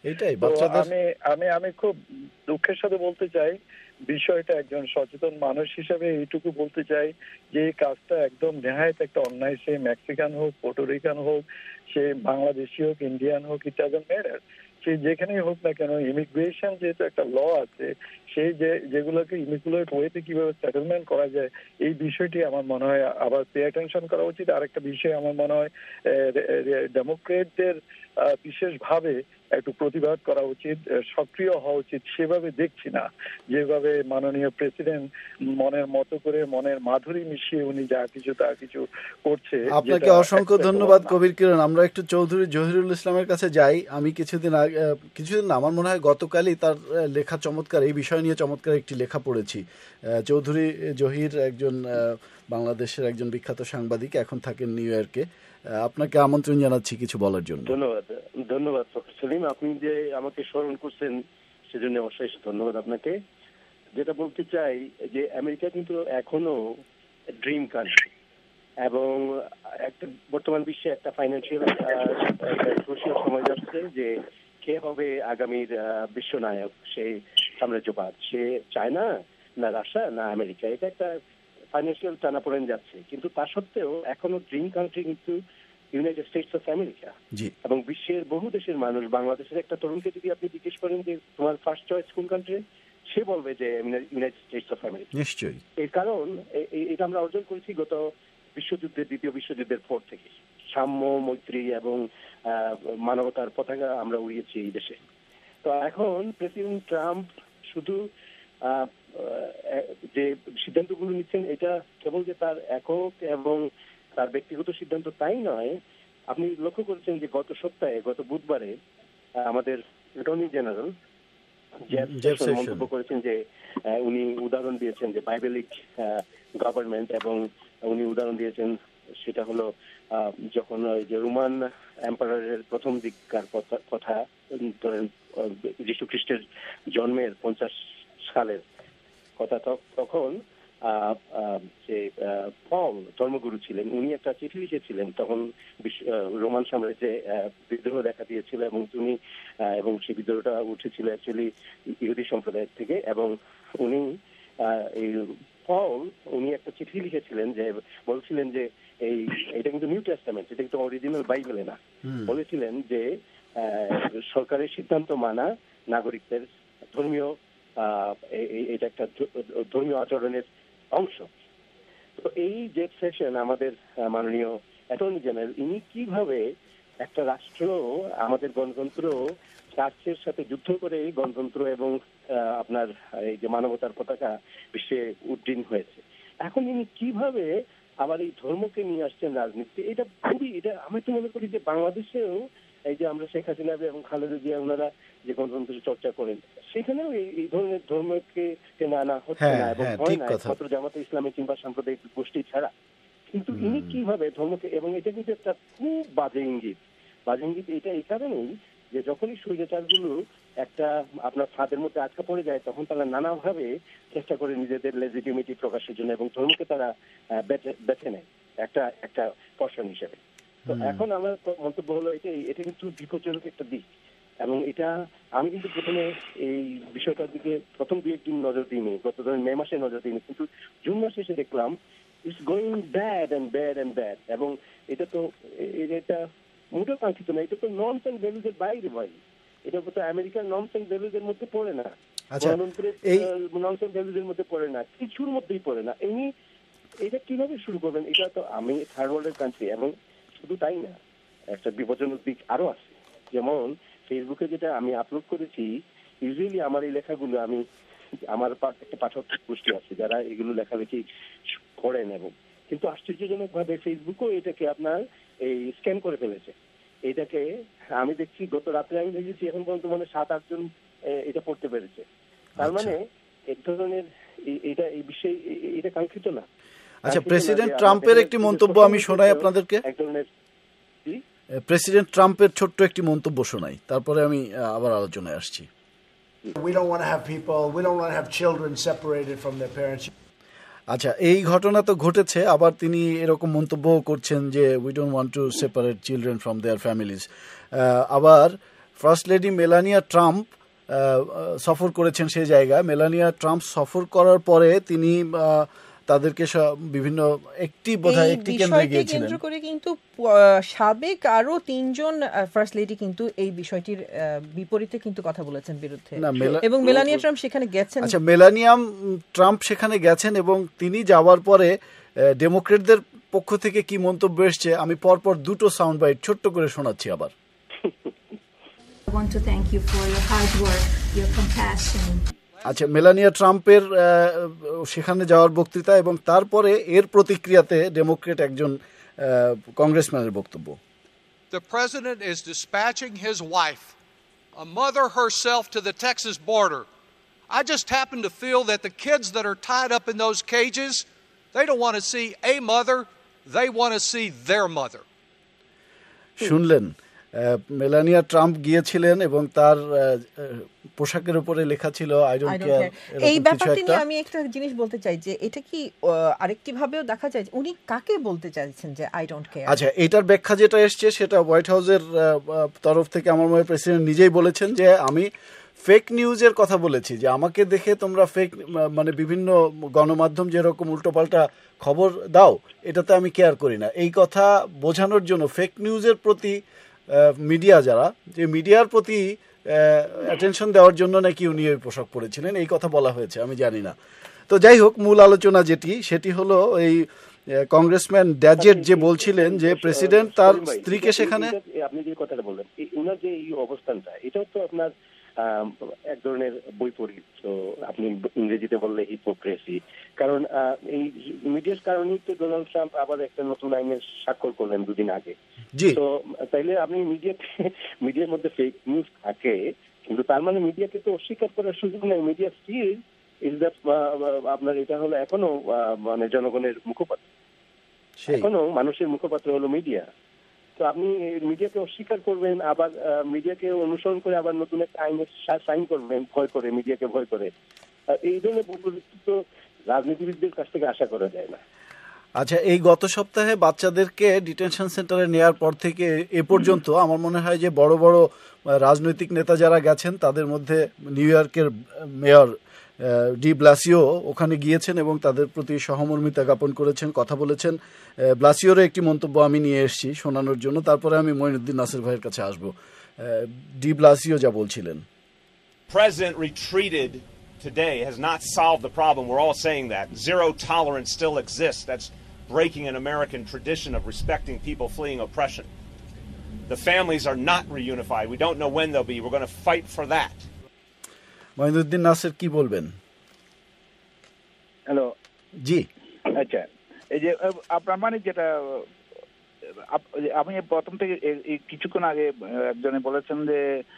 আমি খুব দুঃখের সাথে বলতে চাই, বিষয়টা একজন সচেতন মানুষ হিসেবে এইটুকু বলতে চাই যে এই কাজটা একদম নেহায়েত একটা অন্যায়। সে মেক্সিকান হোক, পোর্টোরিকান হোক, সে বাংলাদেশি হোক, ইন্ডিয়ান হোক, ইট ডাজন্ট ম্যাটার, সে যেখানেই হোক না কেন, ইমিগ্রেশন যেহেতু একটা ল আছে, সেই যেগুলোকে ইমিকুলেট ওয়েতে কিভাবে সেটেলমেন্ট করা যায়, এই বিষয়টি আমার মনে হয় আবার পে অ্যাটেনশন করা উচিত। আরেকটা বিষয় আমার মনে হয় ডেমোক্রেটদের বিশেষভাবে একটু প্রতিবাদ করা উচিত, সক্রিয় হওয়া উচিত। সেভাবে দেখছি না, যেভাবে মাননীয় প্রেসিডেন্ট মনের মতো করে, মনের মাধুরী মিশিয়ে উনি যা কিছু তা কিছু করছে।
আপনাকে অসংখ্য ধন্যবাদ কবির কিরণ। আমরা একটু চৌধুরী জহিরুল ইসলামের কাছে যাই। আমি কিছুদিন না, আমার মনে হয় গতকালই তার লেখা চমৎকার, এই বিষয় নিয়ে চমৎকার একটি লেখা পড়েছি। চৌধুরী জহির একজন বাংলাদেশের একজন বিখ্যাত সাংবাদিক, এখন থাকেন নিউ ইয়র্কে। আপনাকে আমন্ত্রণ জানাচ্ছি কিছু বলার জন্য।
ধন্যবাদ সেলিম, আপনি যে আমাকে স্মরণ করছেন সেজন্য অশেষ ধন্যবাদ আপনাকে। যেটা বলতে চাই যে আমেরিকা কিন্তু এখনো ড্রিম কান্ট্রি, এবং একটা বর্তমান বিশ্বে একটা ফাইন্যান্সিয়াল ক্রুশিয়াল সময় যাচ্ছে যে কে হবে আগামীর বিশ্বনায়ক, সেই সাম্রাজ্যবাদ, সে চায়না না রাশিয়া না আমেরিকা, এটা একটা ফাইন্যান্সিয়াল টানাপোড়েন যাচ্ছে। কিন্তু তা সত্ত্বেও এখনো ড্রিম কান্ট্রি কিন্তু ইউনাইটেড স্টেটস অফ আমেরিকা, এবং বিশ্বের বহু দেশের মানুষ, বাংলাদেশের একটা তরুণকে যদি আপনি জিজ্ঞেস করেন যে তোমার ফার্স্ট চয়েস কোন কান্ট্রি, সে বলবে যে ইউনাইটেড স্টেটস অফ আমেরিকা।
নিশ্চয়ই,
এর কারণ এটা আমরা অর্জন করেছি গত বিশ্বযুদ্ধের, দ্বিতীয় বিশ্বযুদ্ধের পর থেকে। সাম্য, মৈত্রী এবং মানবতার পতাকা আমরা উড়িয়েছি এই দেশে। তো এখন প্রেসিডেন্ট ট্রাম্প শুধু যে সিদ্ধান্তগুলো নিচ্ছেন, এটা কেবল যে তার একক এবং তার ব্যক্তিগত সিদ্ধান্ত তাই নয়, আপনি লক্ষ্য করেছেন যে গত বুধবারে আমাদের অ্যাটর্নি জেনারেল জেফ সেশন মন্তব্য করেছেন যে উনি উদাহরণ দিয়েছেন যে বাইবেলিক গভর্নমেন্ট, এবং উনি উদাহরণ দিয়েছেন সেটা হলো যখন ওই যে রোমান এম্পায়ারের প্রথম দিককার কথা ধরেন যীশু খ্রিস্টের জন্মের 50 সালের কথা, তখন যে পল ধর্মগুরু ছিলেন উনি একটা চিঠি লিখেছিলেন, তখন রোমান সাম্রাজ্যে বিদ্রোহ দেখা দিয়েছিল এবং সেই বিদ্রোহটা উঠেছিল অ্যাকচুয়ালি ইহুদি সম্প্রদায়ের থেকে, এবং উনি উনি একটা চিঠি লিখেছিলেন যে বলছিলেন যে এটা কিন্তু নিউ টেস্টামেন্ট, এটা কিন্তু অরিজিনাল বাইবেলে না। বলেছিলেন যে সরকারের সিদ্ধান্ত মানা নাগরিকদের ধর্মীয় এটা একটা ধর্মীয় আচরণের অংশ। তো এই জেফ সেশন আমাদের মাননীয় অ্যাটর্নি জেনারেল, ইনি কিভাবে একটা রাষ্ট্র, আমাদের গণতন্ত্র, চার্চের সাথে যুদ্ধ করে গণতন্ত্র এবং আপনার এই যে মানবতার পতাকা বিশ্বে উড্ডীন হয়েছে, এখন ইনি কিভাবে আবার এই ধর্মকে নিয়ে আসছেন রাজনীতি, এটা আমি তো মনে করি যে বাংলাদেশেও এই যে আমরা শেখ হাসিনা এবং খালেদা জিয়া ওনারা যে গণতন্ত্রের চর্চা করেন, সেখানেও এই ধরনের ধর্মকে টেনে আনা হচ্ছে না এবং হয় না, মাত্র জামাতে ইসলামী কিংবা সাম্প্রদায়িক গোষ্ঠী ছাড়া। কিন্তু ইনি কিভাবে ধর্মকে, এবং এটা কিন্তু একটা খুব বাজে ইঙ্গিত এটা এই কারণেই যে যখনই স্বৈরাচারগুলো একটা আপনার ফাঁদের মধ্যে আটকা পড়ে যায়, তখন তারা নানাভাবে চেষ্টা করে নিজেদের লেজিটিমিটি প্রকাশের জন্য, এবং ধর্মকে তারা বেছে নেয় একটা পর্ষণ হিসেবে। তো এখন আমার মন্তব্য হলো এটা কিন্তু বিপজ্জনক একটা দিক, এবং এটা আমি কিন্তু প্রথমে এই বিষয়টার দিকে প্রথম 2-1 দিন নজর দিইনি, গত মে মাসে নজর দিইনি, কিন্তু জুন মাসে এসে দেখলাম it's going bad and bad, এবং এটা তো এটা মোটেও কাঙ্ক্ষিত না, এটা তো নর্মস অ্যান্ড ভ্যালুজের বাইরে ভাই, এটা তো আমেরিকার নর্মস অ্যান্ড ভ্যালুজের মধ্যে পড়ে না, গণতন্ত্রের নর্মস অ্যান্ড ভ্যালুজের মধ্যে পড়ে না, কিছুর মধ্যেই পড়ে না। এটা কিভাবে শুরু করবেন? এটা তো আমি থার্ড ওয়ার্ল্ডের কান্ট্রি, এবং শুধু তাই না, একটা বিপজ্জনক দিক আরো আছে। যেমন ফেসবুকে যেটা আমি আপলোড করেছি, ইউজুয়ালি আমার এই লেখাগুলো আমার একটা পাঠক গোষ্ঠী আছে যারা এগুলো লেখালেখি করেন, এবং কিন্তু আশ্চর্যজনক ভাবে ফেসবুকও এটাকে আপনার এই স্ক্যান করে ফেলেছে। এটাকে আমি দেখছি গত রাত্রে আমি দেখেছি এখন পর্যন্ত মানে 7-8 জন এটা পড়তে পেরেছে। তার মানে এক ধরনের এই বিষয়ে এটা কাঙ্ক্ষিত না।
আচ্ছা, প্রেসিডেন্ট ট্রাম্পের একটি মন্তব্য আমি শোনাই আপনাদেরকে।
এক ধরনের
প্রেসিডেন্ট ট্রাম্পের ছোট্ট একটি মন্তব্য শোনাই, তারপরে আমি আবার আলোচনায় আসছি।
We don't want to have children separated from their parents.
আচ্ছা, এই ঘটনা তো ঘটেছে, আবার তিনি এরকম মন্তব্য করছেন যে we don't want to separate children from their families. আবার ফার্স্ট লেডি মেলানিয়া ট্রাম্প সফর করেছেন সেই জায়গায়। মেলানিয়া ট্রাম্প সফর করার পরে তিনি তাদেরকে বিভিন্ন একটি কেন্দ্রে গিয়েছিলেন,
কেন্দ্র করে কিন্তু সাবেক আরো 3 জন ফার্স্ট লেডি কিন্তু এই বিষয়টির বিপরীতে কিন্তু কথা বলেছেন, বিরুদ্ধে, এবং মেলানিয়া ট্রাম্প সেখানে গেছেন।
আচ্ছা, মেলানিয়া ট্রাম্প সেখানে গেছেন এবং তিনি যাওয়ার পরে ডেমোক্রেটদের পক্ষ থেকে কি মন্তব্য এসছে আমি পরপর 2টো সাউন্ড বাইট ছোট্ট করে শোনাচ্ছি আবার।
I want to thank you for your hard work, your compassion.
আচ্ছা, মেলানিয়া ট্রাম্পের সেখানে যাওয়ার বক্তৃতা এবং তারপরে এর প্রতিক্রিয়াতে ডেমোক্রেট একজন কংগ্রেসম্যানের বক্তব্য।
The president is dispatching his wife, a mother herself, to the Texas border. I just happen to feel that the kids that are tied up in those cages, they don't want to see a mother, they want to see their mother.
শুনলেন, Melania Trump গিয়েছিলেন এবং তার পোশাকের উপরে লেখা ছিল I don't care.
এই ব্যাপারটা নিয়ে আমি একটা জিনিস বলতে চাই যে এটা কি আরেকটি ভাবেও দেখা যায় উনি কাকে বলতে চাইছেন যে আই ডোন্ট কেয়ার।
আচ্ছা, এটার ব্যাখ্যা যেটা এসছে সেটা হোয়াইট হাউসের তরফ থেকে আমার মনে হয় প্রেসিডেন্ট নিজেই বলেছেন যে আমি ফেক নিউজের কথা বলেছি, যে আমাকে দেখে তোমরা মানে বিভিন্ন গণমাধ্যম যেরকম উল্টোপাল্টা খবর দাও এটাতে আমি কেয়ার করি না। এই কথা বোঝানোর জন্য ফেক নিউজের প্রতি মিডিয়া যারা, যে মিডিয়ার প্রতি অ্যাটেনশন দেওয়ার জন্য নাকি উনি ওই পোশাক পরেছিলেন, এই কথা বলা হয়েছে, আমি জানি না। তো যাই হোক, মূল আলোচনা সেটি হলো এই কংগ্রেসম্যান ড্যাজেট যে বলছিলেন যে প্রেসিডেন্ট তার স্ত্রীকে সেখানে,
আপনি যে কথাটা বললেন, উনার যে এই অবস্থানটা, এটাও তো আপনার এক ধরনের বই পড়ি, তো আপনি ইংরেজিতে বললে হিপোক্রেসি। কারণ এই মিডিয়ার কারণেই তো ডোনাল্ড ট্রাম্প আবার একটা নতুন আইনের স্বাক্ষর করলেন দুদিন আগে। তো তাইলে আপনি মিডিয়ার মধ্যে ফেক নিউজ থাকে, কিন্তু তার মানে মিডিয়াকে তো অস্বীকার করার সুযোগ নেই। মিডিয়া স্টিল ইজ দ্য আপনার এটা হলো এখনো মানে জনগণের মুখপাত্র, এখনো মানুষের মুখপাত্র হলো মিডিয়া। তো আপনি মিডিয়াকে অস্বীকার করবেন, আবার মিডিয়াকে অনুসরণ করে আবার নতুন একটা আইনের সাইন করবেন ভয় করে, মিডিয়াকে ভয় করে। এই ধরনের প্রবৃত্তি তো রাজনীতিবিদদের কাছ থেকে আশা করা যায় না।
আচ্ছা, এই গত সপ্তাহে বাচ্চাদেরকে ডিটেনশন সেন্টারে নেওয়ার পর থেকে এ পর্যন্ত আমার মনে হয় যে বড় বড় রাজনৈতিক নেতা যারা গেছেন তাদের মধ্যে নিউ ইয়র্কের মেয়র ডি ব্লাসিও ওখানে গিয়েছেন এবং তাদের প্রতি সহমর্মিতা জ্ঞাপন করেছেন, কথা বলেছেন। ব্লাসিওরও একটি মন্তব্য আমি নিয়ে এসেছি শোনানোর জন্য, তারপরে আমি মঈনুদ্দিন নাসির ভাইয়ের কাছে আসবো। ডি ব্লাসিও যা বলছিলেন,
President retreated today has not solved the problem. We're all saying that. Zero tolerance still exists. That's breaking an American tradition of respecting people fleeing oppression. The families are not reunified. We don't know when they'll be. We're going to fight for that.
Moinuddin Nasir কি বলবেন?
Hello,
জি।
আচ্ছা, এই যে আপনার মানে যেটা আমি প্রথম থেকে কিছুক্ষণ আগে একজনে বলেছেন যে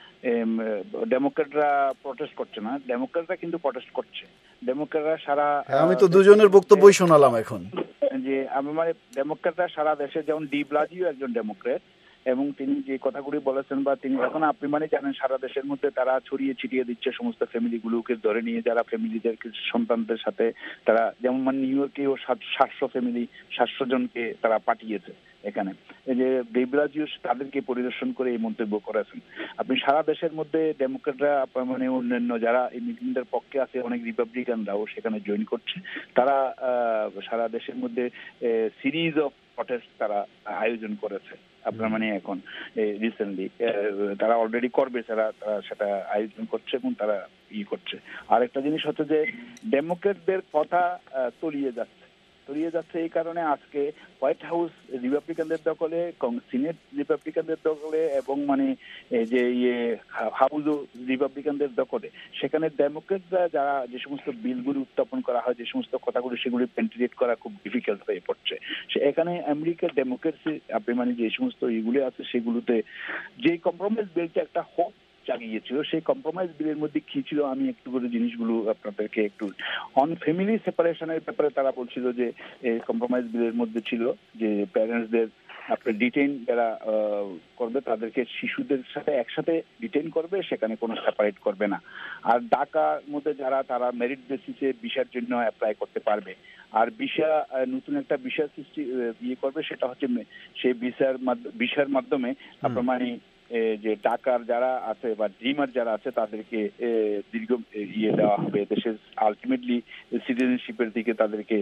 ডেমোক্রেটরা প্রটেস্ট করছে না, ডেমোক্রেটরা কিন্তু প্রটেস্ট করছে। ডেমোক্রেটরা সারা,
আমি তো দুজনের বক্তব্যই শোনালাম এখন,
যে আমি মানে ডেমোক্রেটরা সারা দেশে, যেমন ডি ব্লাসিও একজন ডেমোক্রেট, এবং তিনি যে কথাগুলি বলেছেন বা তিনি এখন আপনি মানে জানেন সারা দেশের মধ্যে তারা ছড়িয়ে ছিটিয়ে দিচ্ছে সমস্ত ফ্যামিলিগুলোকে ধরে নিয়ে, যারা ফ্যামিলিদের সন্তানদের সাথে তারা, যেমন মানে নিউ ইয়র্কেও 700 ফ্যামিলি 700 জনকে তারা পাঠিয়েছে এখানে। এই যে ডি ব্লাসিও তাদেরকে পরিদর্শন করে এই মন্তব্য করেছেন। আপনি সারা দেশের মধ্যে ডেমোক্রেটরা মানে অন্যান্য যারা ইমিগ্রেন্টের পক্ষে আছে, অনেক রিপাবলিকানরাও সেখানে জয়েন করছে। তারা সারা দেশের মধ্যে সিরিজ অফ প্রটেস্ট তারা আয়োজন করেছে আপনার মানে এখন রিসেন্টলি, তারা অলরেডি করবে, তারা সেটা আয়োজন করছে এবং তারা করছে। আর একটা জিনিস হচ্ছে যে ডেমোক্রেটদের কথা তলিয়ে যাচ্ছে এই কারণে আজকে হোয়াইট হাউস রিপাবলিকানদের দখলে, সিনেট রিপাবলিকানদের দখলে, এবং মানে যে হাউসও রিপাবলিকানদের দখলে। সেখানে ডেমোক্রেটরা যারা যে সমস্ত বিলগুলি উত্থাপন করা হয়, যে সমস্ত কথাগুলি, সেগুলি পেন্টিলেট করা খুব ডিফিকাল্ট হয়ে পড়ছে। এখানে আমেরিকার ডেমোক্রেসি আপনি মানে যে সমস্ত ইগুলি আছে সেগুলোতে যে কম্প্রোমাইজ বিলটা একটা হোপ জাগিয়েছিল, সেই কম্প্রোমাইজ বিলের মধ্যে কি ছিল আমি একটু করে জিনিসগুলো আপনাদেরকে একটু, অন ফ্যামিলি সেপারেশনের ব্যাপারে তারা বলছিল যে কম্প্রোমাইজ বিলের মধ্যে ছিল যে প্যারেন্টসদের আপনার ডিটেইন যারা করবে তাদেরকে শিশুদের সাথে একসাথে ডিটেইন করবে, সেখানে কোনো সেপারেট করবে না। আর ঢাকার মধ্যে যারা, তারা মেরিট বেসিসে ভিসার জন্য অ্যাপ্লাই করতে পারবে। আর ভিসা, নতুন একটা ভিসা সৃষ্টি করবে, সেটা হচ্ছে সেই ভিসার মাধ্যমে আপনার মানে যে টাকার যারা আছে বা ড্রিমার যারা আছে তাদেরকে দীর্ঘ দেওয়া হবে, দেশের আলটিমেটলি সিটিজেনশিপের দিকে তাদেরকে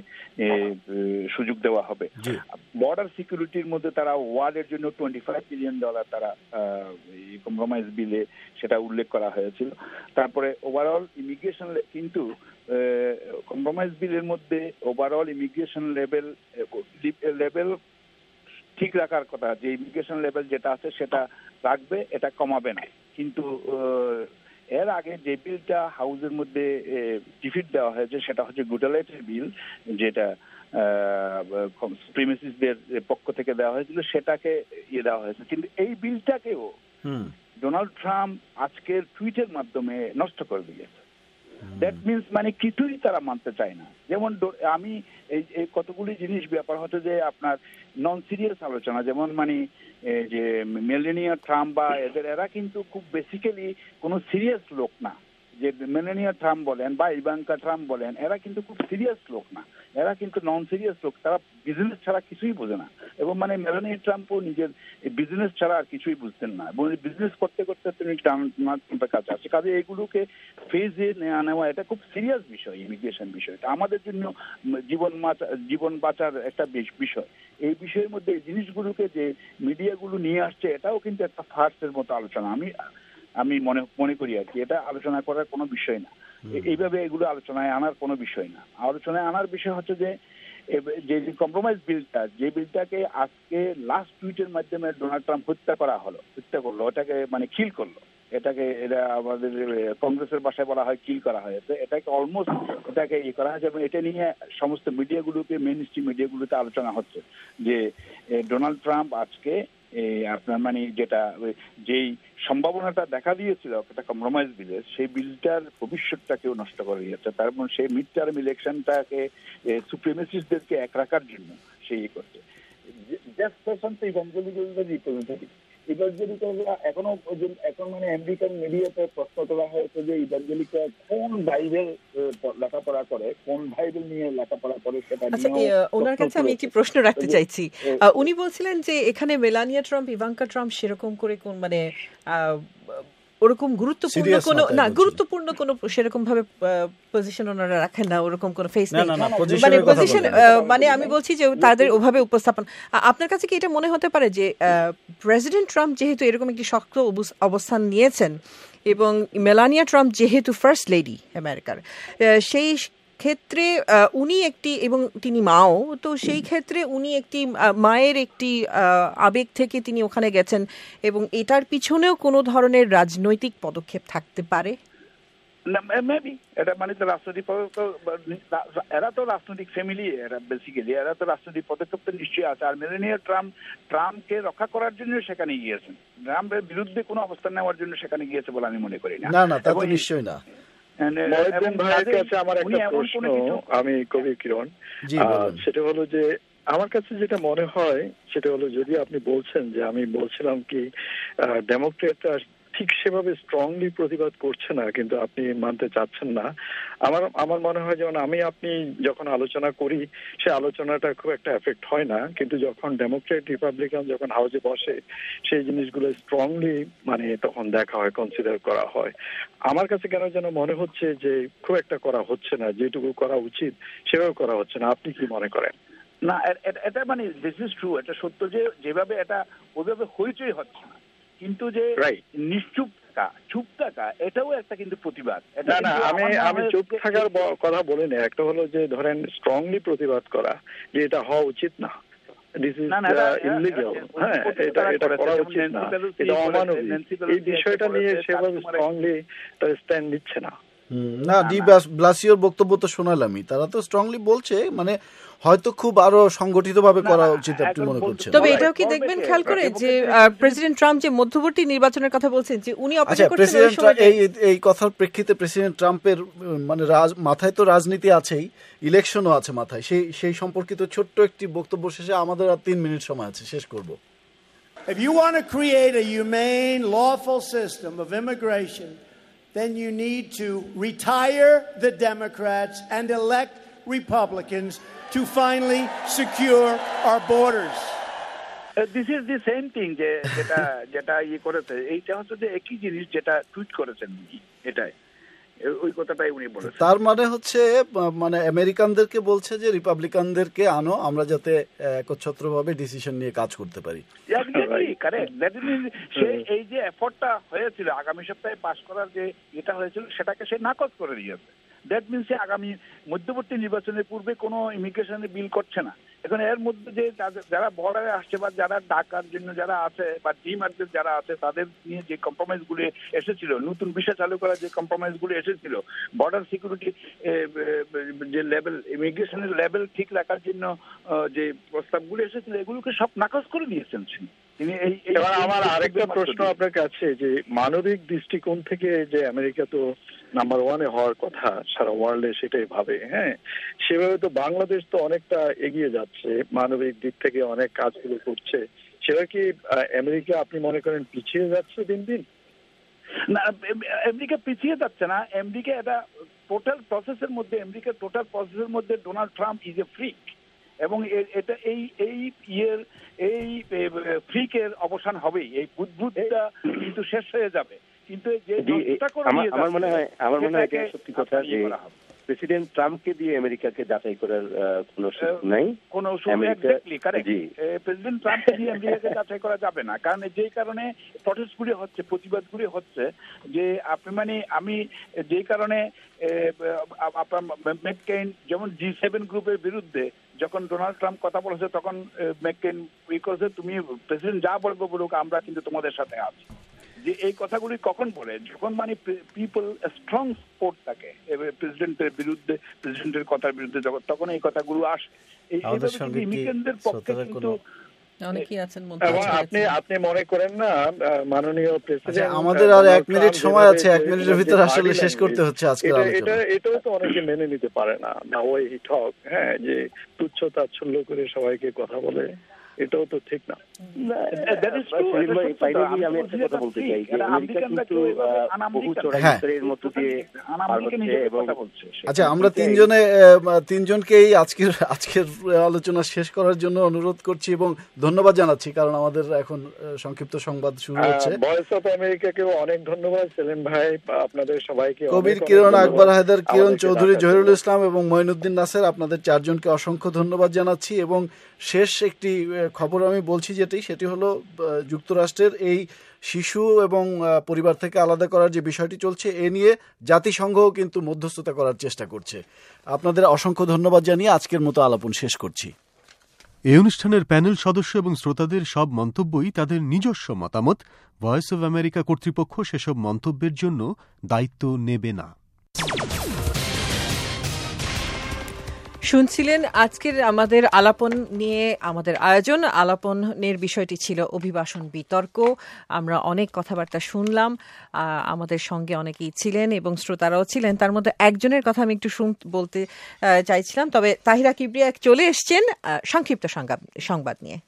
সুযোগ দেওয়া হবে। বর্ডার সিকিউরিটির মধ্যে তারা ওয়ার্ডের জন্য $25 বিলিয়ন তারা কম্প্রোমাইজ বিলে সেটা উল্লেখ করা হয়েছিল। তারপরে ওভারঅল ইমিগ্রেশন, কিন্তু কম্প্রোমাইজ বিলের মধ্যে ওভারঅল ইমিগ্রেশন লেভেল ঠিক রাখার কথা, যে ইমিগ্রেশন লেভেল যেটা আছে সেটা রাখবে, এটা কমাবে না। কিন্তু এর আগে যে বিলটা হাউসের মধ্যে ডিফিট দেওয়া হয়েছে সেটা হচ্ছে গুডলাইটের বিল, যেটা সুপ্রিমেসিস্টদের পক্ষ থেকে দেওয়া হয়েছিল, সেটাকে দেওয়া হয়েছে। কিন্তু এই বিলটাকেও ডোনাল্ড ট্রাম্প আজকের টুইটের মাধ্যমে নষ্ট করে দিয়েছে। দ্যাট মিনস মানে কিছুই তারা মানতে চায় না। যেমন আমি এই কতগুলি জিনিস ব্যাপার হচ্ছে যে আপনার নন সিরিয়াস আলোচনা, যেমন মানে যে মেলানিয়া ট্রাম্প বা এরা কিন্তু খুব বেসিক্যালি কোনো সিরিয়াস লোক না। যে মেলানিয়া ট্রাম্প বলেন বা ইভাঙ্কা ট্রাম্প বলেন, এরা কিন্তু খুব সিরিয়াস লোক না, এরা কিন্তু নন সিরিয়াস লোক। তারা বিজনেস ছাড়া কিছুই বোঝে না, এবং মানে মেলানিয়া ট্রাম্পও নিজের বিজনেস ছাড়া আর কিছুই বুঝতেন না, এবং বিজনেস করতে করতে তিনি ট্রাম্পের কাছে আসছে। কাজে এগুলোকে ফেজে নেওয়া এটা খুব সিরিয়াস বিষয়, ইমিগ্রেশন বিষয়টা আমাদের জন্য জীবন বাঁচার একটা বিষয়। এই বিষয়ের মধ্যে এই জিনিসগুলোকে যে মিডিয়াগুলো নিয়ে আসছে, এটাও কিন্তু একটা ফার্স্টের মতো আলোচনা আমি মনে করি আর কি। এটা আলোচনা করার কোনো বিষয় না, এইভাবে এগুলো আলোচনায় আনার কোনো বিষয় না। আলোচনায় আনার বিষয় হচ্ছে যে কম্প্রোমাইজ বিলটা, যে বিলটাকে আজকে লাস্ট টুইটের মাধ্যমে ডোনাল্ড ট্রাম্প হত্যা করলো, ওটাকে মানে খিল করলো। এটাকে এটা আমাদের কংগ্রেসের ভাষায় বলা হয় কিল করা হয়েছে, এটাকে অলমোস্ট এটাকে করা হয়েছে এবং এটা নিয়ে সমস্ত মিডিয়াগুলোতে মেইন স্ট্রিম মিডিয়াগুলোতে আলোচনা হচ্ছে যে ডোনাল্ড ট্রাম্প আজকে আপনার মানে যেটা যেই সম্ভাবনাটা দেখা দিয়েছিল একটা কম্প্রোমাইজ বিলের, সেই বিলটার ভবিষ্যৎটাকেও নষ্ট করে দিয়েছে। তার মানে সেই মিড টার্ম ইলেকশনটাকে সুপ্রিমেসিস্টদেরকে এক রাখার জন্য সেই করছে। জাস্ট পার্সেন্ট ইভাঞ্জেলিক্যালদের রিপ্রেজেন্টেটিভ এখন মানে আমেরিকান মিডিয়াতে প্রশ্ন তোলা হয়েছে যে ইভাঞ্জেলিকরা কোন বাইবেল লেখাপড়া করে, কোন বাইবেল নিয়ে লেখাপড়া করে সেটা নিয়ে।
ওনার কাছে আমি একটি প্রশ্ন রাখতে চাইছি। উনি বলছিলেন যে এখানে মেলানিয়া ট্রাম্প, ইভাঙ্কা ট্রাম্প সেরকম করে কোন মানে ওরকম গুরুত্বপূর্ণ কোনো সেরকম ভাবে পজিশন ওনারা রাখেন না, ওরকম কোনো ফেস নেই মানে পজিশন, মানে আমি বলছি যে তাদের ওভাবে উপস্থাপন। আপনার কাছে কি এটা মনে হতে পারে যে প্রেসিডেন্ট ট্রাম্প যেহেতু এরকম একটি শক্ত অবস্থান নিয়েছেন এবং মেলানিয়া ট্রাম্প যেহেতু ফার্স্ট লেডি আমেরিকার, সেই ক্ষেত্রে উনি একটি, এবং তিনি মাও, তো সেই ক্ষেত্রে উনি একটি মায়ের একটি আবেগ থেকে তিনি ওখানে গেছেন এবং এটার পিছনেও কোনো ধরনের রাজনৈতিক পদক্ষেপ থাকতে পারে?
মেবি এটা মানে তো রাজনৈতিক এরা তো রাজনৈতিক ফ্যামিলি, এরা বেসিক্যালি এরা তো রাজনৈতিক পদক্ষেপ তো নিশ্চয়ই আছে। আর মেলানিয়া ট্রাম্পকে রক্ষা করার জন্য সেখানে গিয়েছেন, ট্রাম্পের বিরুদ্ধে কোনো অবস্থান নেওয়ার জন্য সেখানে গিয়েছে বলে আমি মনে করি না।
তা তো নিশ্চয়ই না।
ভাইয়ের কাছে আমার একটা প্রশ্ন, আমি কবি কিরণ, সেটা হলো যে আমার কাছে যেটা মনে হয় সেটা হলো, যদি আপনি বলছেন যে আমি বলছিলাম কি ডেমোক্রেটরা ঠিক সেভাবে স্ট্রংলি প্রতিবাদ করছে না কিন্তু আপনি মানতে চাচ্ছেন না, আমার মনে হয় যেমন আমি আপনি যখন আলোচনা করি সে আলোচনাটা খুব একটা এফেক্ট হয় না, কিন্তু যখন ডেমোক্রেট রিপাবলিকান যখন হাউসে বসে সেই জিনিসগুলো স্ট্রংলি মানে তখন দেখা হয়, কনসিডার করা হয়। আমার কাছে কেন যেন মনে হচ্ছে যে খুব একটা করা হচ্ছে না, যেটুকু করা উচিত সেভাবে করা হচ্ছে না। আপনি কি মনে করেন?
না, এটা মানে দিস ইজ ট্রু, এটা সত্য যে যেভাবে এটা ওইভাবে হইচই হচ্ছে না, কিন্তু যে চুপ থাকা এটাও একটা কিন্তু প্রতিবাদ।
না, আমি চুপ থাকার কথা বলিনি, একটা হলো যে ধরেন স্ট্রংলি প্রতিবাদ করা যে এটা হওয়া উচিত না, দিস ইজ ইলিগাল, হ্যাঁ এটা করা উচিত না, এটা অমানবিক, এই বিষয়টা নিয়ে সেভাবে স্ট্রংলি স্ট্যান্ড নিচ্ছে না।
না, ডি ব্লাসিওর বক্তব্য তো শোনালামই, তারা তো স্ট্রংলি বলছে মানে হয়তো খুব আরো সংগঠিতভাবে করা উচিত আপনি মনে করছেন।
তবে এটাও কি দেখবেন খেয়াল করে যে প্রেসিডেন্ট ট্রাম্প যে মধ্যবর্তী নির্বাচনের কথা বলছেন যে উনি অপেক্ষা করছেন,
এই কথার প্রেক্ষিতে প্রেসিডেন্ট ট্রাম্পের মানে মাথায় তো রাজনীতি আছেই, ইলেকশনও আছে মাথায়, সেই সম্পর্কিত ছোট্ট একটি বক্তব্য শেষে আমাদের আর 3 মিনিট সময় আছে, শেষ করব।
If you want to create a humane, lawful system of immigration, then you need to retire the Democrats and elect Republicans to finally secure our borders.
This is the same thing যেটা করেছে, এইটা হচ্ছে যে একই জিনিস যেটা tweet করেছেন এটাই, ওই কথাটাই উনি বলেছেন।
তার মানে হচ্ছে মানে আমেরিকানদেরকে বলছে যে রিপাবলিকানদেরকে আনো, আমরা যাতে একচ্ছত্রভাবে ডিসিশন নিয়ে কাজ করতে পারি।
এই যে এফোর্টটা হয়েছিল আগামী সপ্তাহে পাস করার যে এটা হয়েছিল সেটাকে সে নাকচ করে দিয়েছে। দ্যাট মিনস সে আগামী মধ্যবর্তী নির্বাচনের পূর্বে কোনো ইমিগ্রেশনের বিল করছে না। এখন এর মধ্যে যে যারা বর্ডারে আসছে বা যারা ডাকার জন্য যারা আছে বা ডিমার্কেট যারা আছে তাদের নিয়ে যে কম্প্রোমাইজ গুলো এসেছিল, নতুন ভিসা চালু করার যে কম্প্রোমাইজ গুলো এসেছিল, বর্ডার সিকিউরিটি যে লেভেল, ইমিগ্রেশনের লেভেল ঠিক রাখার জন্য যে প্রস্তাবগুলো এসেছিল, এগুলোকে সব নাকচ করে দিয়েছেন তিনি।
এবার আমার আরেকটা প্রশ্ন আপনার কাছে, যে মানবিক দৃষ্টিকোণ থেকে যে আমেরিকা তো নাম্বার 1-এ হওয়ার কথা সারা ওয়ার্ল্ডে, সেটাই ভাবে, হ্যাঁ সেভাবে তো বাংলাদেশ তো অনেকটা এগিয়ে যাচ্ছে, মানবিক দিক থেকে অনেক কাজগুলো করছে, সেটা কি আমেরিকা আপনি মনে করেন পিছিয়ে যাচ্ছে দিন দিন?
না, আমেরিকা পিছিয়ে যাচ্ছে না, আমেরিকা এটা টোটাল প্রসেসের মধ্যে Donald Trump is a freak, এবং এটা এই ফ্রিকের অবসান হবেই, এই বুদ্বুদটা কিন্তু শেষ হয়ে যাবে। কিন্তু
আমার মনে হয় সত্যি কথা যে প্রেসিডেন্ট ট্রাম্পকে দিয়ে আমেরিকাকে যাচাই করার কোনো সুযোগ নাই,
প্রেসিডেন্ট ট্রাম্পকে দিয়ে আমেরিকাকে যাচাই করা যাবে না, কারণ যেই কারণে প্রটেস্টগুলি হচ্ছে, প্রতিবাদগুলি হচ্ছে, যে আপনি মানে আমি যেই কারণে আপনার ম্যাককেইন যেমন G7 গ্রুপের বিরুদ্ধে যখন ডোনাল্ড ট্রাম্প কথা বলেছে তখন ম্যাককেইন করেছে, তুমি প্রেসিডেন্ট যা বলবো বলুক, আমরা কিন্তু তোমাদের সাথে আছি। যে এই কথাগুলি কখন বলে, যখন মানে পিপল স্ট্রং সাপোর্ট থাকে প্রেসিডেন্টের বিরুদ্ধে, প্রেসিডেন্টের কথার বিরুদ্ধে, তখন এই কথাগুলো আসে। এইভাবে ইমিগ্রেন্টদের পক্ষে কিন্তু
আপনি মনে করেন না মাননীয় প্রেসিডেন্ট,
আমাদের আর 1 মিনিট সময় আছে, 1 মিনিটের ভিতরে আসলে শেষ করতে হচ্ছে আজকের আলোচনা।
এটাও তো অনেকে মেনে নিতে পারে না, ওই ঠক, হ্যাঁ, যে তুচ্ছ তাচ্ছল্য করে সবাইকে কথা বলে, এটাও তো ঠিক না।
আমি একটা কথা বলতে চাই যে আমেরিকা কিন্তু বহু চড়াইয়ের মধ্য দিয়ে পার হচ্ছে এবং
আচ্ছা, আমরা তিনজনকেই আজকের আলোচনা শেষ করার জন্য অনুরোধ করছি এবং ধন্যবাদ জানাচ্ছি, কারণ আমাদের এখন সংক্ষিপ্ত সংবাদ শুরু হচ্ছে।
ভয়েস অফ আমেরিকাকেও অনেক ধন্যবাদ সেলিম ভাই, আপনাদের সবাইকে।
কবির কিরণ, আকবর হায়দার, কিরণ চৌধুরী, জহিরুল ইসলাম এবং মঈনুদ্দিন নাসের, আপনাদের 4 জনকে অসংখ্য ধন্যবাদ জানাচ্ছি। এবং শেষ একটি খবর আমি বলছি, সেটি হলো যুক্তরাষ্ট্রের এই শিশু এবং পরিবার থেকে আলাদা করার যে বিষয়টি চলছে, এ নিয়ে জাতিসংঘও কিন্তু মধ্যস্থতা করার চেষ্টা করছে। আপনাদের অসংখ্য ধন্যবাদ জানিয়ে আজকের মতো আলাপন শেষ করছি।
এই অনুষ্ঠানের প্যানেল সদস্য এবং শ্রোতাদের সব মন্তব্যই তাদের নিজস্ব মতামত। ভয়েস অব আমেরিকা কর্তৃপক্ষ সেসব মন্তব্যের জন্য দায়িত্ব নেবে না।
শুনছিলেন আজকের আমাদের আলাপন নিয়ে আমাদের আয়োজন। আলাপনের বিষয়টি ছিল অভিবাসন বিতর্ক। আমরা অনেক কথাবার্তা শুনলাম, আমাদের সঙ্গে অনেকেই ছিলেন এবং শ্রোতারাও ছিলেন। তার মধ্যে একজনের কথা আমি একটু বলতে চাইছিলাম, তবে তাহিরা কিবরিয়া চলে এসছেন সংক্ষিপ্ত সংবাদ নিয়ে।